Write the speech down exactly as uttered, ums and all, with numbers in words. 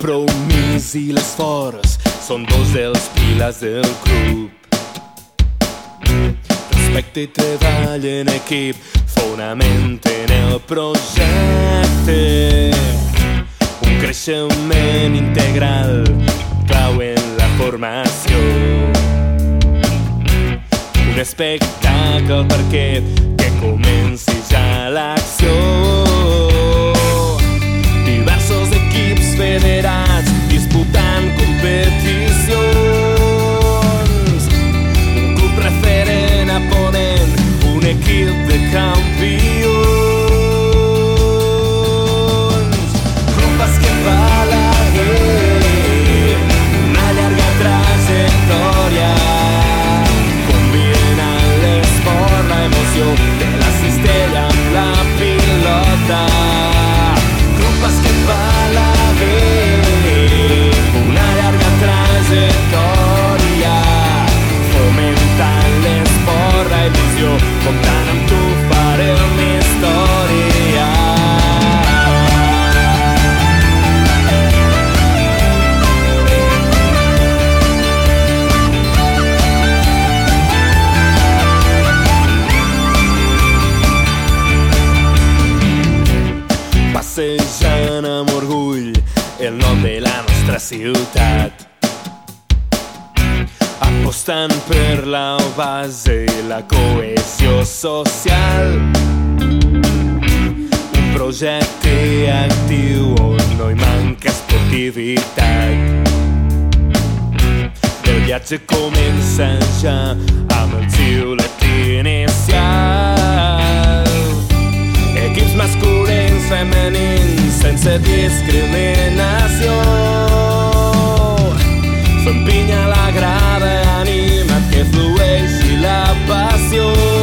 compromís i l'esforç són dos dels pilars del club. Respecte i treball en equip fonamenten el projecte. Un creixement integral clau en la formació. Un espectacle perquè que comenci ja l'acció. Diversos equips federats disputant competicions. Un club referent a Ponent, un equip de campions. Club Basquetbol Aguer, una llarga trajectòria, combinant l'esport, l'emoció de la cistella amb la pilota. Club Basquetbol Aguer, una llarga trajectòria, fomentant l'esport, la il·lusió, comptant amb tu farem història. Passejant amb orgull el nom de la nostra ciutat, apostant per la base i la cohesió social. Un projecte actiu on no hi manca esportivitat. El viatge comença ja amb el xiulet inicial. Equips masculins, femenins, sense discriminació. Fem pinya a la grada, anima't que flueixi la passió.